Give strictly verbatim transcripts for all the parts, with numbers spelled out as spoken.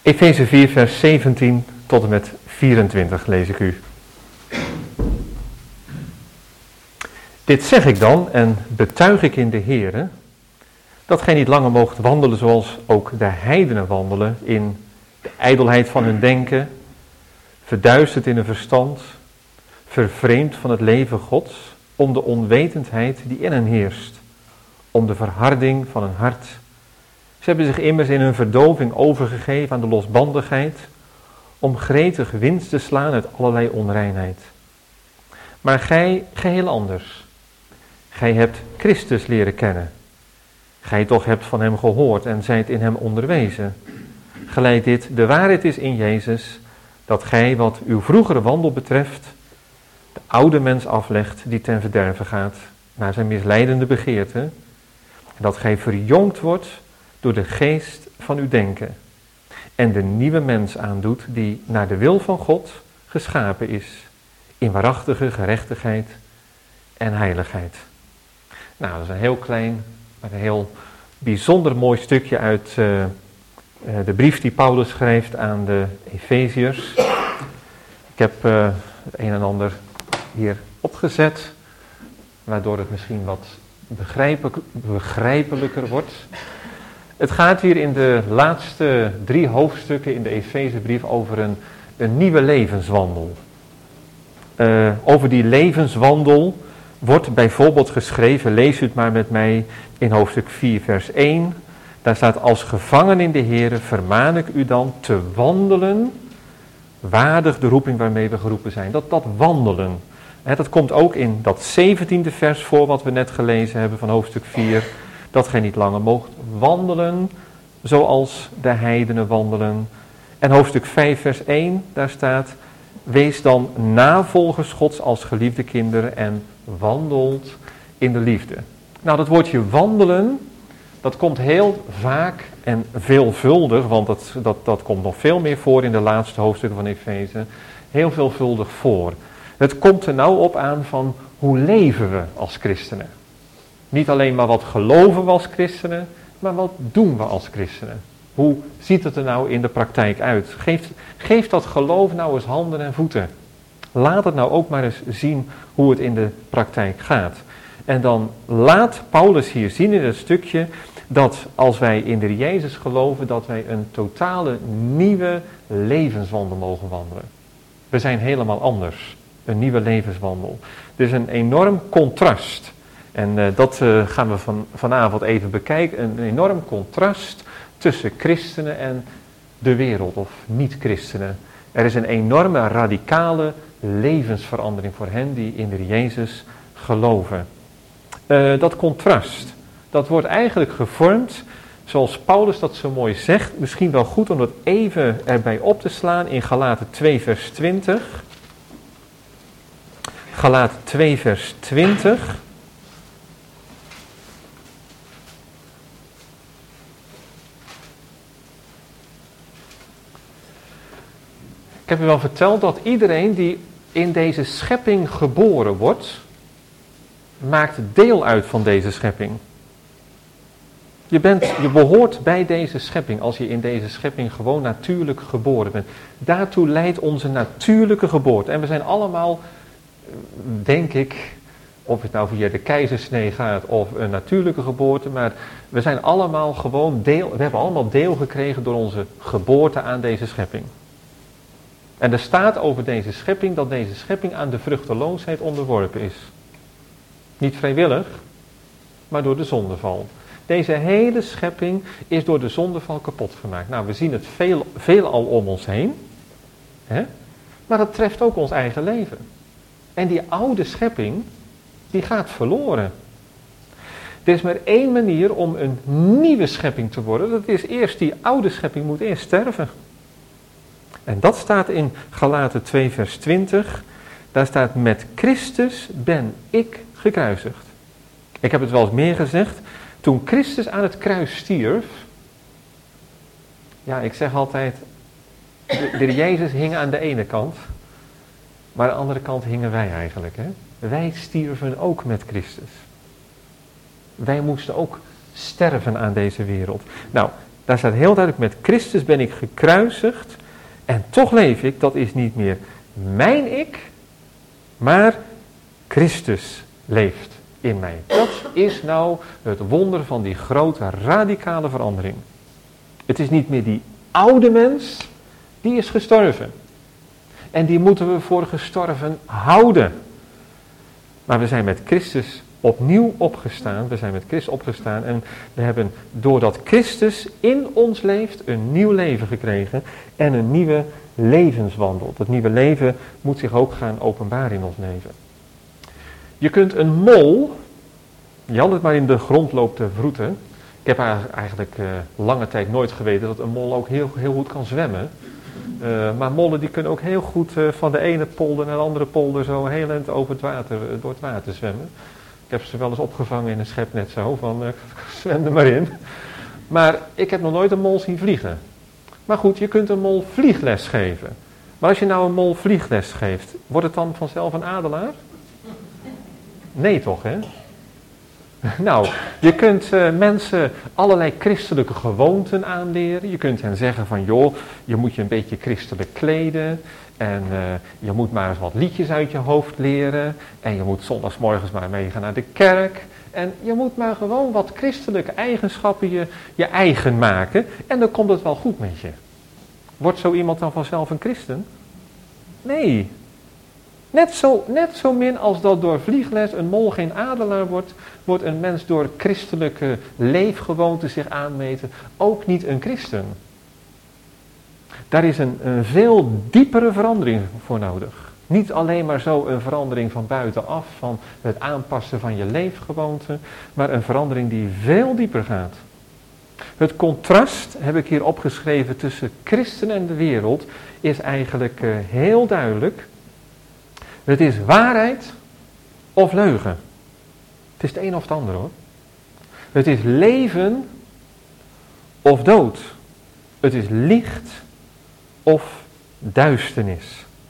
Efeze vier vers zeventien tot en met vierentwintig lees ik u. Dit zeg ik dan en betuig ik in de Heere, dat gij niet langer moogt wandelen zoals ook de heidenen wandelen, in de ijdelheid van hun denken, verduisterd in hun verstand, vervreemd van het leven Gods, om de onwetendheid die in hen heerst, om de verharding van hun hart. Ze hebben zich immers in hun verdoving overgegeven aan de losbandigheid, om gretig winst te slaan uit allerlei onreinheid. Maar gij geheel anders. Gij hebt Christus leren kennen. Gij toch hebt van hem gehoord en zijt in hem onderwezen. Gelijk dit de waarheid is in Jezus, dat gij wat uw vroegere wandel betreft, de oude mens aflegt die ten verderve gaat, naar zijn misleidende begeerte, en dat gij verjongd wordt door de geest van uw denken, en de nieuwe mens aandoet die naar de wil van God geschapen is, in waarachtige gerechtigheid en heiligheid. Nou, dat is een heel klein, maar een heel bijzonder mooi stukje uit uh, uh, de brief die Paulus schrijft aan de Efeziërs. Ik heb uh, het een en ander hier opgezet, waardoor het misschien wat begrijpelijk, begrijpelijker wordt. Het gaat hier in de laatste drie hoofdstukken in de Efezebrief over een, een nieuwe levenswandel. Uh, over die levenswandel wordt bijvoorbeeld geschreven, lees u het maar met mij, in hoofdstuk vier vers één. Daar staat: als gevangen in de Here vermaan ik u dan te wandelen, waardig de roeping waarmee we geroepen zijn. Dat, dat wandelen, hè, dat komt ook in dat zeventiende vers voor wat we net gelezen hebben van hoofdstuk vier. Dat gij niet langer moogt wandelen zoals de heidenen wandelen. En hoofdstuk vijf vers één, daar staat: wees dan navolgers Gods als geliefde kinderen en wandelt in de liefde. Nou, dat woordje wandelen, dat komt heel vaak en veelvuldig, want dat, dat, dat komt nog veel meer voor in de laatste hoofdstukken van Efeze, heel veelvuldig voor. Het komt er nou op aan van hoe leven we als christenen. Niet alleen maar wat geloven we als christenen, maar wat doen we als christenen. Hoe ziet het er nou in de praktijk uit? Geeft, geeft dat geloof nou eens handen en voeten. Laat het nou ook maar eens zien hoe het in de praktijk gaat. En dan laat Paulus hier zien in het stukje dat als wij in de Jezus geloven, dat wij een totale nieuwe levenswandel mogen wandelen. We zijn helemaal anders. Een nieuwe levenswandel. Dus een enorm contrast. En uh, dat uh, gaan we van, vanavond even bekijken. Een enorm contrast tussen christenen en de wereld of niet-christenen. Er is een enorme radicale levensverandering voor hen die in de Jezus geloven. Uh, dat contrast, dat wordt eigenlijk gevormd, zoals Paulus dat zo mooi zegt, misschien wel goed om dat even erbij op te slaan in Galaten twee vers twintig. Galaten twee vers twintig. Ik heb u wel verteld dat iedereen die in deze schepping geboren wordt, maakt deel uit van deze schepping. Je, bent, je behoort bij deze schepping als je in deze schepping gewoon natuurlijk geboren bent. Daartoe leidt onze natuurlijke geboorte. En we zijn allemaal, denk ik, of het nou via de keizersnee gaat of een natuurlijke geboorte, maar we zijn allemaal gewoon deel, we hebben allemaal deel gekregen door onze geboorte aan deze schepping. En er staat over deze schepping dat deze schepping aan de vruchteloosheid onderworpen is. Niet vrijwillig, maar door de zondeval. Deze hele schepping is door de zondeval kapot gemaakt. Nou, we zien het veel, veelal om ons heen. Hè? Maar dat treft ook ons eigen leven. En die oude schepping, die gaat verloren. Er is maar één manier om een nieuwe schepping te worden. Dat is eerst, die oude schepping moet eerst sterven. En dat staat in Galaten twee vers twintig. Daar staat: met Christus ben ik gekruisigd. Ik heb het wel eens meer gezegd. Toen Christus aan het kruis stierf. Ja, ik zeg altijd. De, de Jezus hing aan de ene kant. Maar aan de andere kant hingen wij eigenlijk. Hè? Wij stierven ook met Christus. Wij moesten ook sterven aan deze wereld. Nou, Daar staat heel duidelijk, met Christus ben ik gekruisigd en toch leef ik. Dat is niet meer mijn ik, maar Christus leeft in mij. Dat is nou het wonder van die grote radicale verandering. Het is niet meer die oude mens, die is gestorven. En die moeten we voor gestorven houden. Maar we zijn met Christus opnieuw opgestaan. We zijn met Christus opgestaan en we hebben doordat Christus in ons leeft een nieuw leven gekregen en een nieuwe levenswandel. Dat nieuwe leven moet zich ook gaan openbaren in ons leven. Je kunt een mol, die altijd maar in de grond loopt te wroeten. Ik heb eigenlijk uh, lange tijd nooit geweten dat een mol ook heel, heel goed kan zwemmen. Uh, maar mollen die kunnen ook heel goed uh, van de ene polder naar de andere polder zo heel eind over het water, uh, door het water zwemmen. Ik heb ze wel eens opgevangen in een schepnet zo, van uh, zwem er maar in. Maar ik heb nog nooit een mol zien vliegen. Maar goed, je kunt een mol vliegles geven. Maar als je nou een mol vliegles geeft, wordt het dan vanzelf een adelaar? Nee toch, hè? Nou, je kunt uh, mensen allerlei christelijke gewoonten aanleren. Je kunt hen zeggen van, joh, je moet je een beetje christelijk kleden. En uh, je moet maar eens wat liedjes uit je hoofd leren. En je moet zondagsmorgens maar meegaan naar de kerk. En je moet maar gewoon wat christelijke eigenschappen je, je eigen maken. En dan komt het wel goed met je. Wordt zo iemand dan vanzelf een christen? Nee. Net zo, net zo min als dat door vliegles een mol geen adelaar wordt, wordt een mens door christelijke leefgewoonten zich aanmeten ook niet een christen. Daar is een, een veel diepere verandering voor nodig. Niet alleen maar zo een verandering van buitenaf, van het aanpassen van je leefgewoonten, maar een verandering die veel dieper gaat. Het contrast, heb ik hier opgeschreven, tussen christen en de wereld, is eigenlijk uh, heel duidelijk. Het is waarheid of leugen. Het is het een of het ander hoor. Het is leven of dood. Het is licht of duisternis.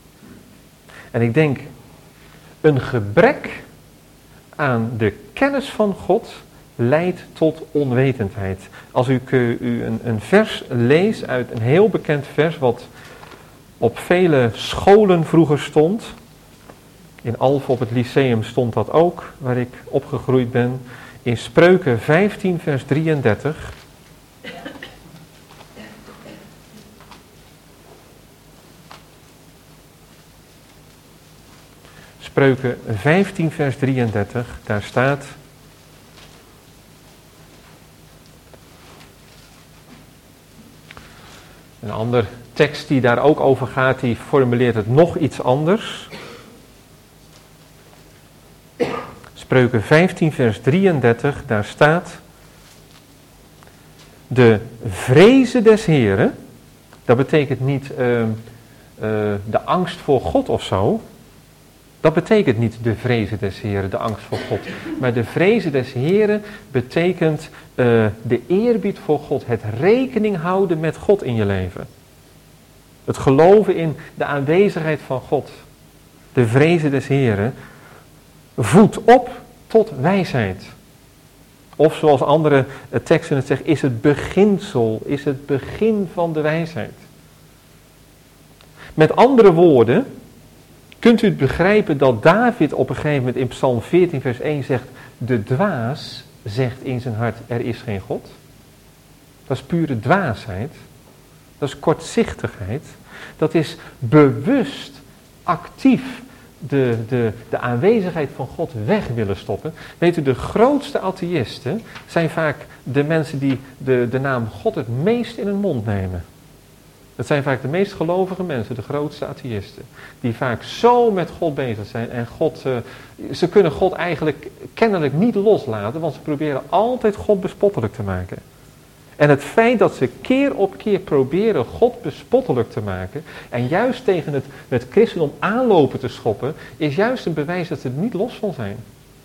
En ik denk, een gebrek aan de kennis van God leidt tot onwetendheid. Als ik uh, u een, een vers lees uit een heel bekend vers, wat op vele scholen vroeger stond. In Alphen op het Lyceum stond dat ook, waar ik opgegroeid ben. In Spreuken vijftien vers drieëndertig. Spreuken vijftien vers drieëndertig, daar staat: een ander tekst die daar ook over gaat, die formuleert het nog iets anders. Spreuken vijftien vers drieëndertig, daar staat: de vreze des Heren, dat betekent niet uh, uh, de angst voor God of zo. Dat betekent niet de vreze des Heren, de angst voor God. Maar de vreze des Heren betekent uh, de eerbied voor God. Het rekening houden met God in je leven. Het geloven in de aanwezigheid van God. De vreze des Heren voedt op tot wijsheid. Of zoals andere teksten het zeggen, is het beginsel, is het begin van de wijsheid. Met andere woorden, kunt u het begrijpen dat David op een gegeven moment in Psalm veertien vers één zegt: de dwaas zegt in zijn hart, er is geen God. Dat is pure dwaasheid. Dat is kortzichtigheid. Dat is bewust, actief de, de, de aanwezigheid van God weg willen stoppen. Weet u, de grootste atheïsten zijn vaak de mensen die de, de naam God het meest in hun mond nemen. Dat zijn vaak de meest gelovige mensen, de grootste atheïsten. Die vaak zo met God bezig zijn. En God, uh, ze kunnen God eigenlijk kennelijk niet loslaten. Want ze proberen altijd God bespottelijk te maken. En het feit dat ze keer op keer proberen God bespottelijk te maken. En juist tegen het, het christendom aanlopen te schoppen. Is juist een bewijs dat ze er niet los van zijn.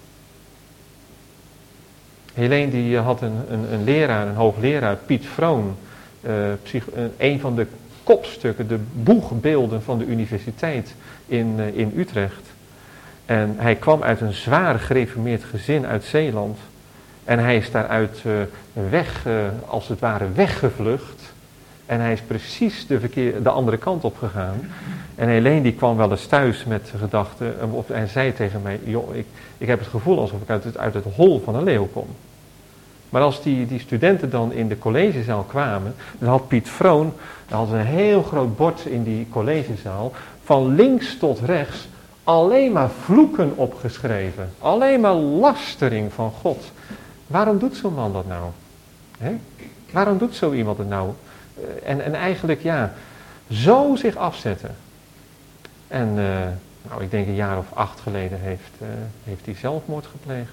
Helene die had een, een, een leraar, een hoogleraar, Piet Vroon. Uh, psych, uh, een van de kopstukken, de boegbeelden van de universiteit in, uh, in Utrecht. En hij kwam uit een zwaar gereformeerd gezin uit Zeeland. En hij is daaruit uh, weg, uh, als het ware weggevlucht. En hij is precies de, verkeer, de andere kant op gegaan. En Helene die kwam wel eens thuis met de gedachte en zei tegen mij, joh, ik, ik heb het gevoel alsof ik uit het, uit het hol van een leeuw kom. Maar als die, die studenten dan in de collegezaal kwamen, dan had Piet Vroon, dan had een heel groot bord in die collegezaal, van links tot rechts, alleen maar vloeken opgeschreven. Alleen maar lastering van God. Waarom doet zo'n man dat nou? He? Waarom doet zo iemand het nou? En, en eigenlijk, ja, zo zich afzetten. En, uh, nou, ik denk een jaar of acht geleden heeft, uh, heeft hij zelfmoord gepleegd.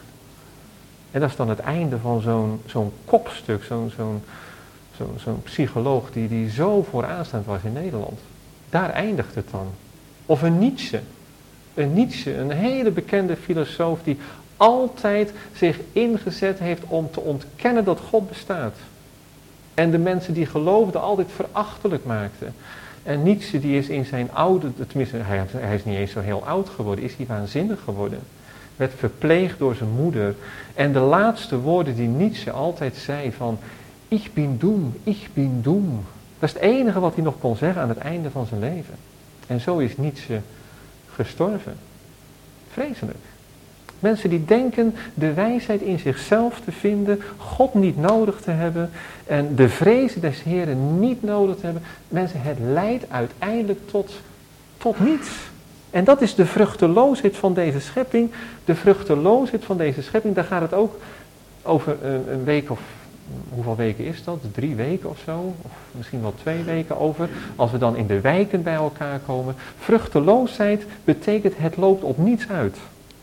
En dat is dan het einde van zo'n, zo'n kopstuk, zo'n, zo'n, zo'n, zo'n psycholoog die, die zo vooraanstaand was in Nederland. Daar eindigt het dan. Of een Nietzsche. Een Nietzsche, een hele bekende filosoof die altijd zich ingezet heeft om te ontkennen dat God bestaat. En de mensen die geloofden altijd verachtelijk maakten. En Nietzsche die is in zijn oude, tenminste hij, hij is niet eens zo heel oud geworden, is hij waanzinnig geworden. Werd verpleegd door zijn moeder. En de laatste woorden die Nietzsche altijd zei van, ich bin dumm, ich bin dumm. Dat is het enige wat hij nog kon zeggen aan het einde van zijn leven. En zo is Nietzsche gestorven. Vreselijk. Mensen die denken de wijsheid in zichzelf te vinden, God niet nodig te hebben en de vrezen des Heren niet nodig te hebben. Mensen, het leidt uiteindelijk tot, tot niets. En dat is de vruchteloosheid van deze schepping. De vruchteloosheid van deze schepping, daar gaat het ook over een, een week of, hoeveel weken is dat? Drie weken of zo? Of misschien wel twee weken over. Als we dan in de wijken bij elkaar komen. Vruchteloosheid betekent het loopt op niets uit.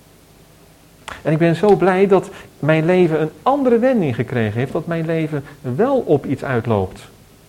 En ik ben zo blij dat mijn leven een andere wending gekregen heeft. Dat mijn leven wel op iets uitloopt.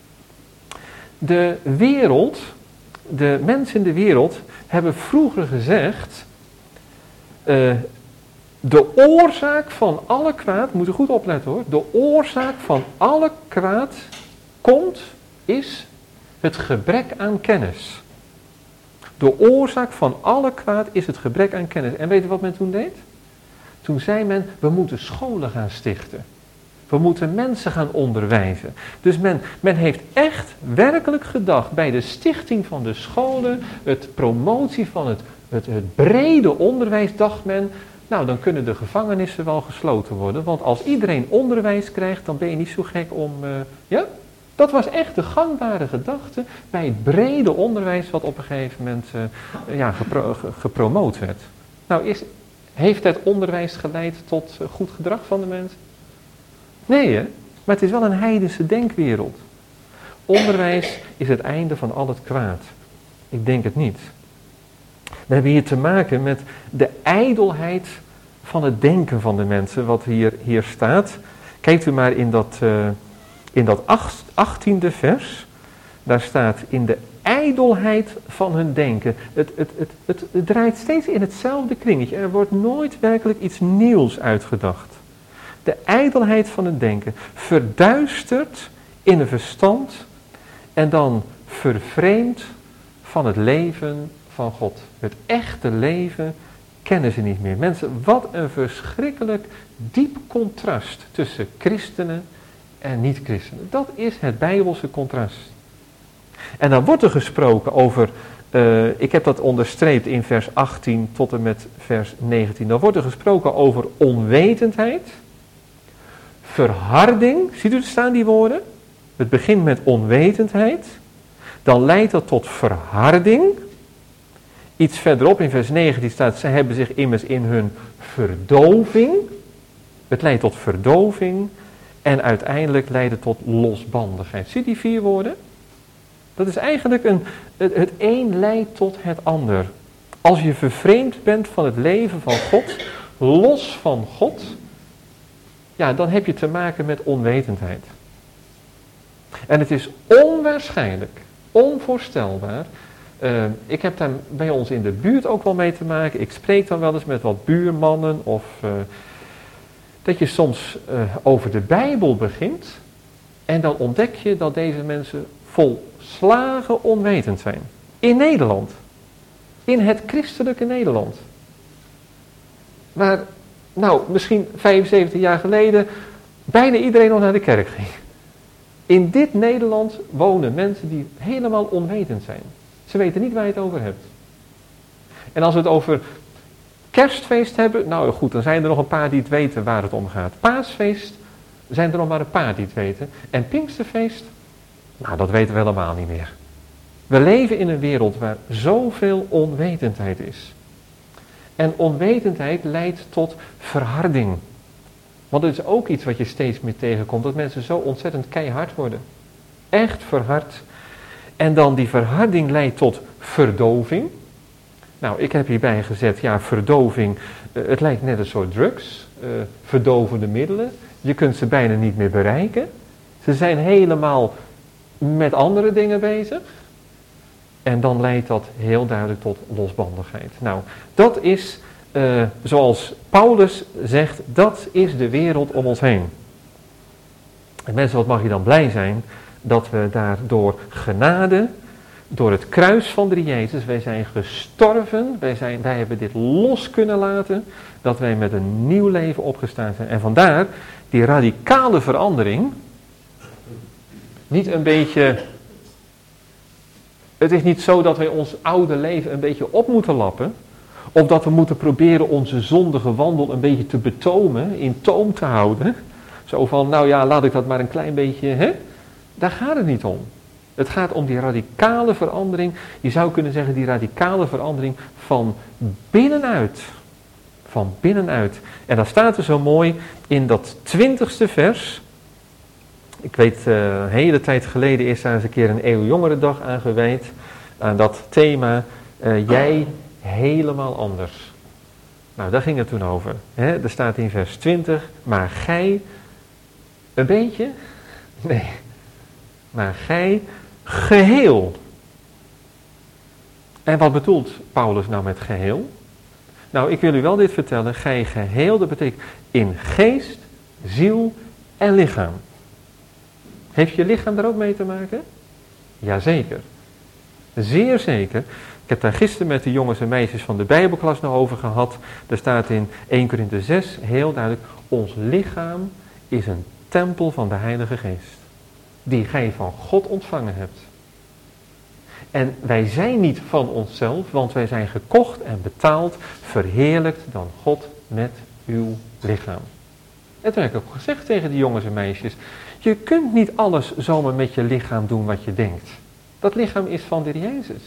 De wereld, de mensen in de wereld hebben vroeger gezegd, uh, de oorzaak van alle kwaad, moet je goed opletten hoor, de oorzaak van alle kwaad komt, is het gebrek aan kennis. De oorzaak van alle kwaad is het gebrek aan kennis. En weet je wat men toen deed? Toen zei men, we moeten scholen gaan stichten. We moeten mensen gaan onderwijzen. Dus men, men heeft echt werkelijk gedacht bij de stichting van de scholen, het promotie van het, het, het brede onderwijs, dacht men, nou dan kunnen de gevangenissen wel gesloten worden. Want als iedereen onderwijs krijgt, dan ben je niet zo gek om, uh, ja? Dat was echt de gangbare gedachte bij het brede onderwijs wat op een gegeven moment uh, ja, gepro, gepromoot werd. Nou, is, heeft het onderwijs geleid tot uh, goed gedrag van de mensen? Nee, hè? Maar het is wel een heidense denkwereld. Onderwijs is het einde van al het kwaad. Ik denk het niet. We hebben hier te maken met de ijdelheid van het denken van de mensen, wat hier, hier staat. Kijkt u maar in dat, uh, in dat acht, achttiende vers. Daar staat in de ijdelheid van hun denken. Het, het, het, het, het draait steeds in hetzelfde kringetje. Er wordt nooit werkelijk iets nieuws uitgedacht. De ijdelheid van het denken, verduisterd in een verstand en dan vervreemd van het leven van God. Het echte leven kennen ze niet meer. Mensen, wat een verschrikkelijk diep contrast tussen christenen en niet-christenen. Dat is het Bijbelse contrast. En dan wordt er gesproken over, uh, ik heb dat onderstreept in vers achttien tot en met vers negentien. Dan wordt er gesproken over onwetendheid. Verharding, ziet u er staan die woorden? Het begint met onwetendheid. Dan leidt dat tot verharding. Iets verderop in vers negentien staat, zij hebben zich immers in hun verdoving. Het leidt tot verdoving. En uiteindelijk leidt het tot losbandigheid. Zie die vier woorden? Dat is eigenlijk een, het, het een leidt tot het ander. Als je vervreemd bent van het leven van God, los van God, ja, dan heb je te maken met onwetendheid. En het is onwaarschijnlijk, onvoorstelbaar. Uh, ik heb daar bij ons in de buurt ook wel mee te maken. Ik spreek dan wel eens met wat buurmannen of uh, dat je soms uh, over de Bijbel begint en dan ontdek je dat deze mensen volslagen onwetend zijn. In Nederland. In het christelijke Nederland. Waar nou, misschien vijfenzeventig jaar geleden, bijna iedereen nog naar de kerk ging. In dit Nederland wonen mensen die helemaal onwetend zijn. Ze weten niet waar je het over hebt. En als we het over kerstfeest hebben, nou goed, dan zijn er nog een paar die het weten waar het om gaat. Paasfeest zijn er nog maar een paar die het weten. En Pinksterfeest, nou dat weten we helemaal niet meer. We leven in een wereld waar zoveel onwetendheid is. En onwetendheid leidt tot verharding. Want het is ook iets wat je steeds meer tegenkomt, dat mensen zo ontzettend keihard worden. Echt verhard. En dan die verharding leidt tot verdoving. Nou, ik heb hierbij gezet, ja, verdoving, uh, het lijkt net een soort drugs, uh, verdovende middelen. Je kunt ze bijna niet meer bereiken. Ze zijn helemaal met andere dingen bezig. En dan leidt dat heel duidelijk tot losbandigheid. Nou, dat is, uh, zoals Paulus zegt, dat is de wereld om ons heen. En mensen, wat mag je dan blij zijn dat we daar door genade, door het kruis van de Jezus, wij zijn gestorven, wij, zijn, wij hebben dit los kunnen laten, dat wij met een nieuw leven opgestaan zijn. En vandaar die radicale verandering, niet een beetje, het is niet zo dat wij ons oude leven een beetje op moeten lappen, of dat we moeten proberen onze zondige wandel een beetje te betomen, in toom te houden. Zo van, nou ja, laat ik dat maar een klein beetje, hè? Daar gaat het niet om. Het gaat om die radicale verandering, je zou kunnen zeggen die radicale verandering van binnenuit. Van binnenuit. En dat staat er zo mooi in dat twintigste vers. Ik weet, uh, een hele tijd geleden is daar eens een keer een eeuwjongerendag aan gewijd. Aan dat thema, uh, jij helemaal anders. Nou, daar ging het toen over. Hè? Er staat in vers twintig, maar gij, een beetje, nee, maar gij geheel. En wat bedoelt Paulus nou met geheel? Nou, ik wil u wel dit vertellen, gij geheel, dat betekent in geest, ziel en lichaam. Heeft je lichaam daar ook mee te maken? Jazeker. Zeer zeker. Ik heb daar gisteren met de jongens en meisjes van de Bijbelklas nog over gehad. Er staat in Eerste Korinthe zes heel duidelijk, ons lichaam is een tempel van de Heilige Geest. Die gij van God ontvangen hebt. En wij zijn niet van onszelf, want wij zijn gekocht en betaald, verheerlijkt dan God met uw lichaam. En toen heb ik ook gezegd tegen die jongens en meisjes, je kunt niet alles zomaar met je lichaam doen wat je denkt. Dat lichaam is van de Jezus.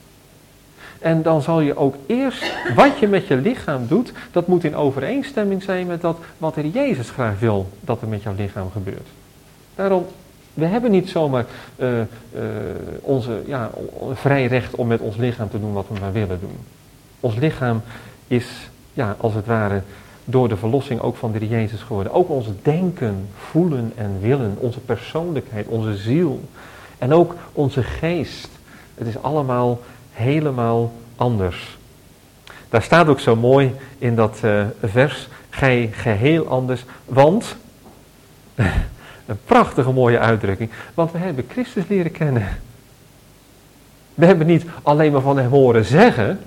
En dan zal je ook eerst, wat je met je lichaam doet, dat moet in overeenstemming zijn met dat wat de Jezus graag wil dat er met jouw lichaam gebeurt. Daarom, we hebben niet zomaar uh, uh, onze ja, vrij recht om met ons lichaam te doen wat we maar willen doen. Ons lichaam is, ja, als het ware, door de verlossing ook van de Jezus geworden. Ook ons denken, voelen en willen, onze persoonlijkheid, onze ziel en ook onze geest. Het is allemaal helemaal anders. Daar staat ook zo mooi in dat uh, vers, gij geheel anders, want, een prachtige mooie uitdrukking, want we hebben Christus leren kennen. We hebben niet alleen maar van hem horen zeggen,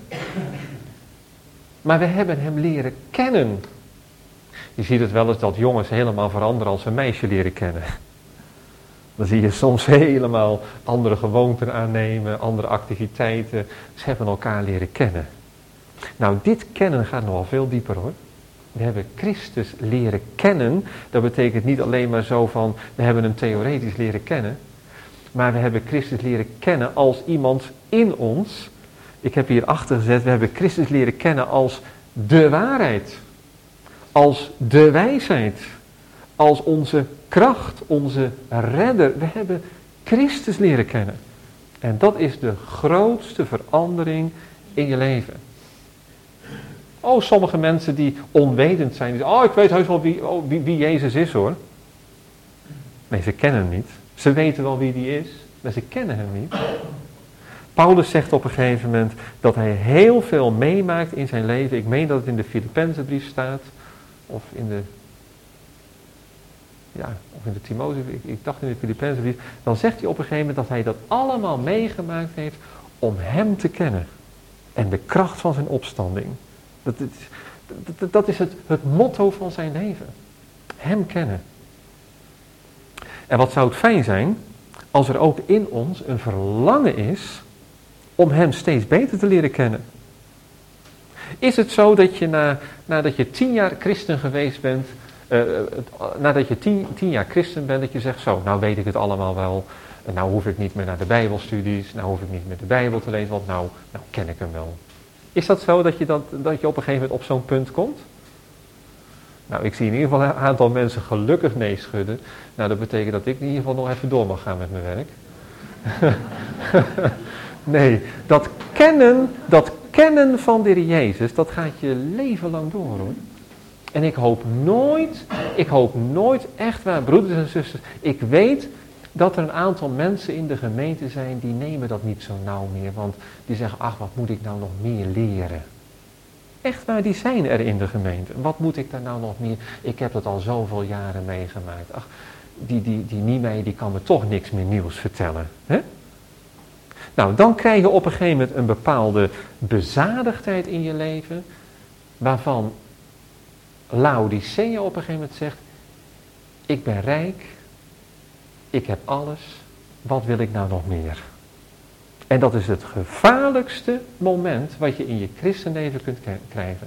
maar we hebben hem leren kennen. Je ziet het wel eens dat jongens helemaal veranderen als ze een meisje leren kennen. Dan zie je soms helemaal andere gewoonten aannemen, andere activiteiten. Ze hebben elkaar leren kennen. Nou, dit kennen gaat nogal veel dieper hoor. We hebben Christus leren kennen. Dat betekent niet alleen maar zo van, we hebben hem theoretisch leren kennen. Maar we hebben Christus leren kennen als iemand in ons. Ik heb hier achter gezet, we hebben Christus leren kennen als de waarheid. Als de wijsheid. Als onze kracht, onze redder. We hebben Christus leren kennen. En dat is de grootste verandering in je leven. Oh, sommige mensen die onwetend zijn. Die zeggen, oh, ik weet heus wel wie, oh, wie, wie Jezus is hoor. Nee, ze kennen hem niet. Ze weten wel wie die is, maar ze kennen hem niet. Paulus zegt op een gegeven moment dat hij heel veel meemaakt in zijn leven. Ik meen dat het in de Filippenzenbrief staat. Of in de... Ja, of in de Timotheusbrief. Ik, ik dacht in de Filippenzenbrief. Dan zegt hij op een gegeven moment dat hij dat allemaal meegemaakt heeft om hem te kennen. En de kracht van zijn opstanding. Dat, het, Dat, dat is het, het motto van zijn leven. Hem kennen. En wat zou het fijn zijn als er ook in ons een verlangen is om hem steeds beter te leren kennen. Is het zo dat je na, nadat je tien jaar christen geweest bent, uh, nadat je tien, tien jaar christen bent, dat je zegt zo, nou weet ik het allemaal wel, nou hoef ik niet meer naar de bijbelstudies, nou hoef ik niet meer de bijbel te lezen, want nou, nou ken ik hem wel. Is dat zo dat je, dat, dat je op een gegeven moment op zo'n punt komt? Nou, ik zie in ieder geval een aantal mensen gelukkig nee schudden. Nou, dat betekent dat ik in ieder geval nog even door mag gaan met mijn werk. Nee, dat kennen, dat kennen van de Heer Jezus, dat gaat je leven lang door, hoor. En ik hoop nooit, ik hoop nooit echt waar, broeders en zusters, ik weet dat er een aantal mensen in de gemeente zijn, die nemen dat niet zo nauw meer, want die zeggen, ach, wat moet ik nou nog meer leren? Echt waar, die zijn er in de gemeente. Wat moet ik daar nou nog meer? Ik heb dat al zoveel jaren meegemaakt. Ach, die, die, die Niemeyer, die kan me toch niks meer nieuws vertellen. Hè? Nou, dan krijg je op een gegeven moment een bepaalde bezadigdheid in je leven, waarvan Laodicea op een gegeven moment zegt, ik ben rijk, ik heb alles, wat wil ik nou nog meer? En dat is het gevaarlijkste moment wat je in je christenleven kunt k- krijgen.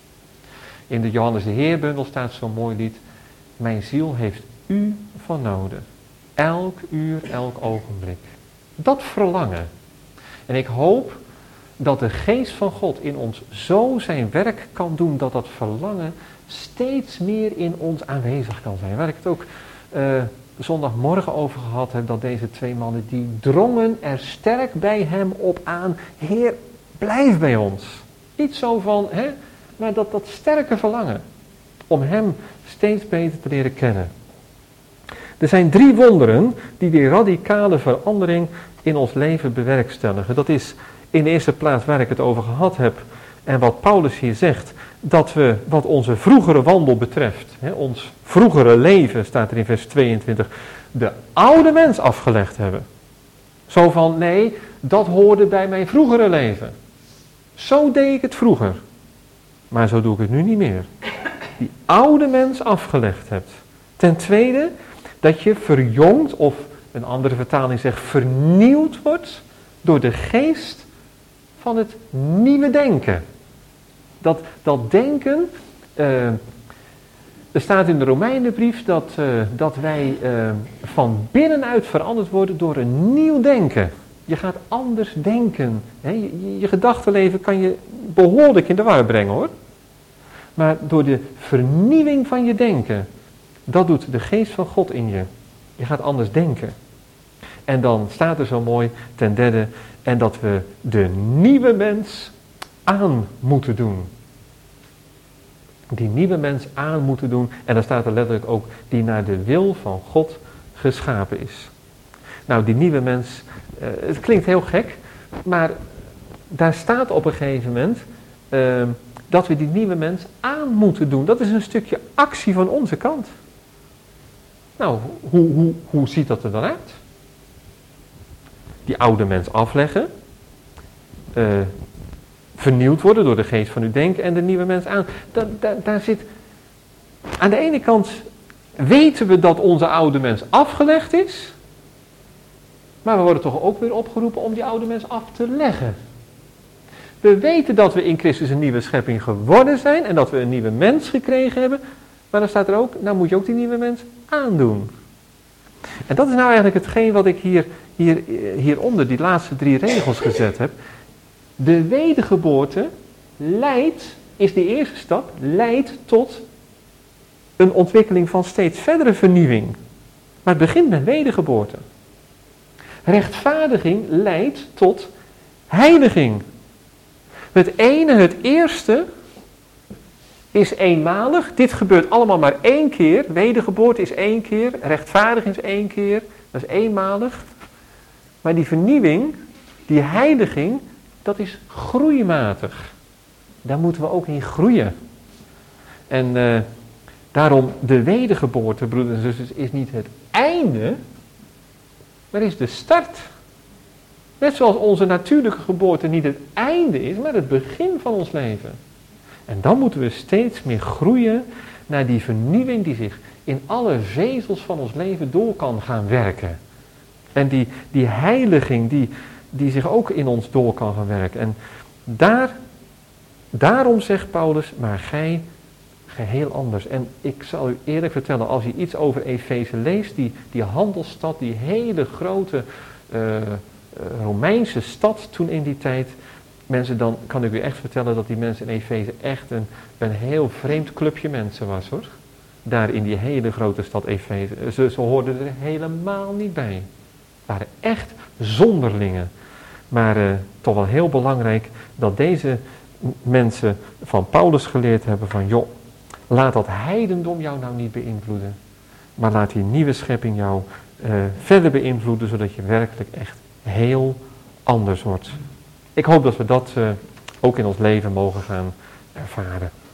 In de Johannes de Heerbundel staat zo'n mooi lied, mijn ziel heeft u van noden, elk uur, elk ogenblik. Dat verlangen. En ik hoop dat de geest van God in ons zo zijn werk kan doen, dat dat verlangen steeds meer in ons aanwezig kan zijn. Waar ik het ook uh, zondagmorgen over gehad heb, dat deze twee mannen, die drongen er sterk bij hem op aan, Heer, blijf bij ons. Niet zo van, hè, maar dat, dat sterke verlangen om hem steeds beter te leren kennen. Er zijn drie wonderen die die radicale verandering in ons leven bewerkstelligen. Dat is in de eerste plaats waar ik het over gehad heb en wat Paulus hier zegt, dat we wat onze vroegere wandel betreft, hè, ons vroegere leven, staat er in vers tweeëntwintig, de oude mens afgelegd hebben. Zo van, nee, dat hoorde bij mijn vroegere leven. Zo deed ik het vroeger. Maar zo doe ik het nu niet meer. Die oude mens afgelegd hebt. Ten tweede, dat je verjongd, of een andere vertaling zegt vernieuwd wordt door de geest van het nieuwe denken. Dat, dat denken, uh, er staat in de Romeinenbrief dat, uh, dat wij uh, van binnenuit veranderd worden door een nieuw denken. Je gaat anders denken. Hè? Je, je, je gedachtenleven kan je behoorlijk in de war brengen, hoor. Maar door de vernieuwing van je denken, dat doet de geest van God in je. Je gaat anders denken. En dan staat er zo mooi ten derde, en dat we de nieuwe mens aan moeten doen. Die nieuwe mens aan moeten doen, en dan staat er letterlijk ook, die naar de wil van God geschapen is. Nou, die nieuwe mens, uh, het klinkt heel gek, maar daar staat op een gegeven moment uh, dat we die nieuwe mens aan moeten doen. Dat is een stukje actie van onze kant. Nou, hoe, hoe, hoe ziet dat er dan uit? Die oude mens afleggen, uh, vernieuwd worden door de geest van uw denken en de nieuwe mens aan. Da, da, daar zit, aan de ene kant weten we dat onze oude mens afgelegd is, maar we worden toch ook weer opgeroepen om die oude mens af te leggen. We weten dat we in Christus een nieuwe schepping geworden zijn en dat we een nieuwe mens gekregen hebben, maar dan staat er ook, nou moet je ook die nieuwe mens aandoen. En dat is nou eigenlijk hetgeen wat ik hier, hier, hieronder, die laatste drie regels gezet heb. De wedergeboorte leidt, is de eerste stap, leidt tot een ontwikkeling van steeds verdere vernieuwing. Maar het begint met wedergeboorte. Rechtvaardiging leidt tot heiliging. Het ene, het eerste, is eenmalig. Dit gebeurt allemaal maar één keer. Wedergeboorte is één keer. Rechtvaardiging is één keer. Dat is eenmalig. Maar die vernieuwing, die heiliging, dat is groeimatig. Daar moeten we ook in groeien. En uh, daarom de wedergeboorte, broeders en zusters, is niet het einde, maar is de start. Net zoals onze natuurlijke geboorte niet het einde is, maar het begin van ons leven. En dan moeten we steeds meer groeien naar die vernieuwing die zich in alle vezels van ons leven door kan gaan werken. En die, die heiliging die, die zich ook in ons door kan gaan werken. En daar, daarom zegt Paulus, maar gij geheel anders. En ik zal u eerlijk vertellen, als je iets over Efeze leest, die, die handelsstad, die hele grote uh, uh, Romeinse stad toen in die tijd, mensen, dan kan ik u echt vertellen dat die mensen in Efeze echt een, een heel vreemd clubje mensen was, hoor. Daar in die hele grote stad Efeze. Ze, ze hoorden er helemaal niet bij. Het waren echt zonderlingen. Maar uh, toch wel heel belangrijk dat deze mensen van Paulus geleerd hebben van, joh, laat dat heidendom jou nou niet beïnvloeden. Maar laat die nieuwe schepping jou uh, verder beïnvloeden, zodat je werkelijk echt heel anders wordt. Ik hoop dat we dat uh, ook in ons leven mogen gaan ervaren.